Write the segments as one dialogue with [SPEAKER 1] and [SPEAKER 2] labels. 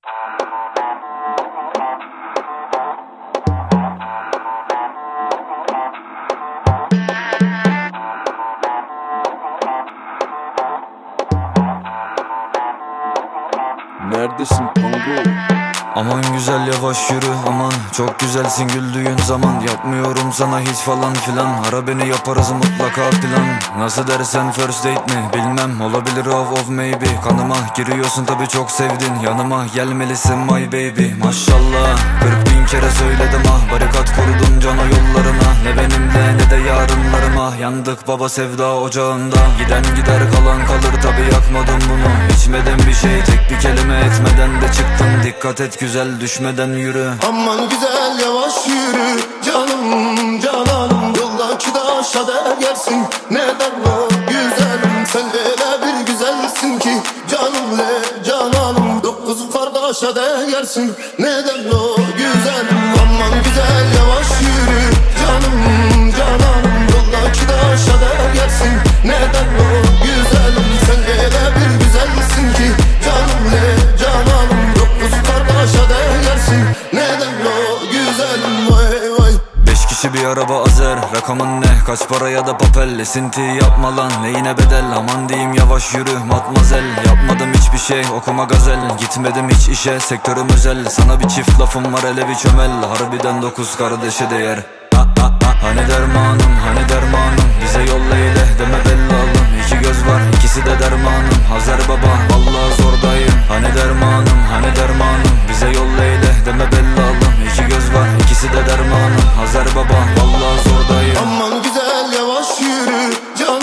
[SPEAKER 1] Neredesin Tango?
[SPEAKER 2] Aman güzel yavaş yürü, aman çok güzelsin güldüğün zaman. Yapmıyorum sana hiç falan filan, ara beni yaparız mutlaka plan. Nasıl dersen first date mi bilmem, olabilir of maybe. Kanıma giriyorsun tabi çok sevdin, yanıma gelmelisin my baby. Maşallah 40.000 kere söyledim ah, barikat kurdum cana yollarına. Ne benimle ne de yarınlarıma, yandık baba sevda ocağında. Giden gider kalan kalır tabi, yakmadım bunu. İçmedim bir şey, tek bir kelime etmeden de çıktım. Dikkat et güzel, düşmeden yürü.
[SPEAKER 3] Aman güzel yavaş yürü, canım cananım. Yoldaki taşa değersin, neden o güzelim. Sen öyle bir güzelsin ki canım le cananım. 9 kardeşe değersin, neden o güzelim. Aman güzel yavaş yürü, canım cananım. Yoldaki taşa değersin, neden o güzelim. Sen öyle bir güzelsin ki canım le cananım. 9 kardeşe değersin, neden o güzelim. Vay vay.
[SPEAKER 2] 5 kişi bir araba azer, rakamın ne kaç para ya da papel. Esinti yapma lan, neyine bedel, aman diyeyim yavaş yürü matmazel. Yapmadım hiçbir şey, okuma gazel, gitmedim hiç işe, sektörüm özel. Sana bir çift lafım var, hele bir çömel, harbiden 9 kardeşe değer. Hani dermanım, hani dermanım, bize yolla eyle deme bellalım. İki göz var, ikisi de dermanım, Hazar baba vallahi zordayım. Hani dermanım, hani dermanım, bize yolla eyle deme bellalım. İki göz var, ikisi de dermanım, Hazar baba vallahi zordayım.
[SPEAKER 3] Aman güzel yavaş yürü,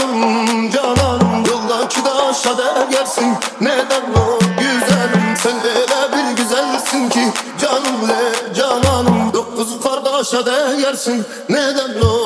[SPEAKER 3] canım cananım. Yoldaki taşa değersin, neden o güzelim. Sen öyle bir güzelsin ki canım le cananım. 9 kardeşe değersin, neden o